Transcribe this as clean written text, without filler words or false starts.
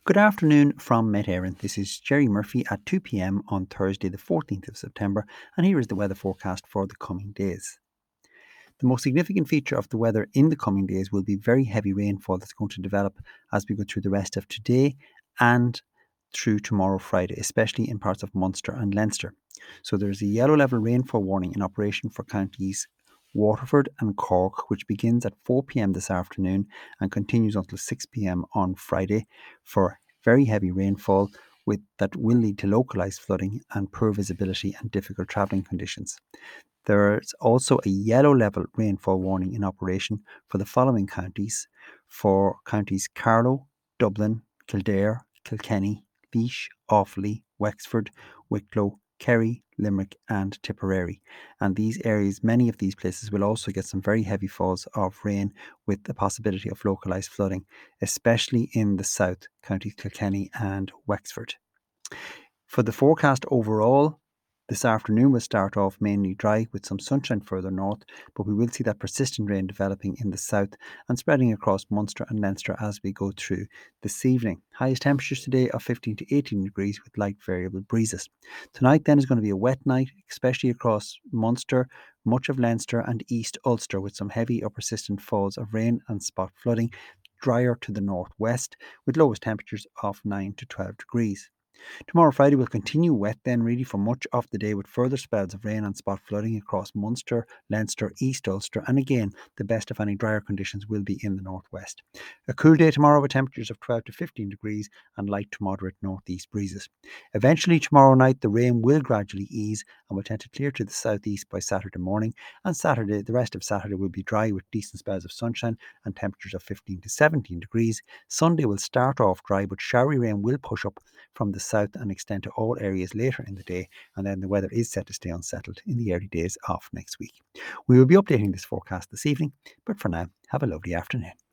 Good afternoon from Met Éireann. This is Jerry Murphy at 2 p.m. on Thursday, the 14th of September, and here is the weather forecast for the coming days. The most significant feature of the weather in the coming days will be very heavy rainfall that's going to develop as we go through the rest of today and through tomorrow, Friday, especially in parts of Munster and Leinster. So there's a yellow level rainfall warning in operation for counties Waterford and Cork, which begins at 4 p.m. this afternoon and continues until 6 p.m. on Friday for very heavy rainfall that will lead to localised flooding and poor visibility and difficult travelling conditions. There's also a yellow level rainfall warning in operation for the following counties: for counties Carlow, Dublin, Kildare, Kilkenny, Laois, Offaly, Wexford, Wicklow, Kerry, Limerick and Tipperary. And these areas, many of these places will also get some very heavy falls of rain with the possibility of localised flooding, especially in the south, counties Kilkenny and Wexford. For the forecast overall, this afternoon will start off mainly dry with some sunshine further north, but we will see that persistent rain developing in the south and spreading across Munster and Leinster as we go through this evening. Highest temperatures today of 15 to 18 degrees with light variable breezes. Tonight then is going to be a wet night, especially across Munster, much of Leinster and East Ulster, with some heavy or persistent falls of rain and spot flooding, drier to the northwest with lowest temperatures of 9 to 12 degrees. Tomorrow, Friday, will continue wet then really for much of the day with further spells of rain and spot flooding across Munster, Leinster, East Ulster, and again, the best of any drier conditions will be in the northwest. A cool day tomorrow with temperatures of 12 to 15 degrees and light to moderate northeast breezes. Eventually, tomorrow night, the rain will gradually ease and will tend to clear to the southeast by Saturday morning. And Saturday, the rest of Saturday will be dry with decent spells of sunshine and temperatures of 15 to 17 degrees. Sunday will start off dry, but showery rain will push up from the south and extend to all areas later in the day, and then the weather is set to stay unsettled in the early days of next week. We will be updating this forecast this evening, but for now, have a lovely afternoon.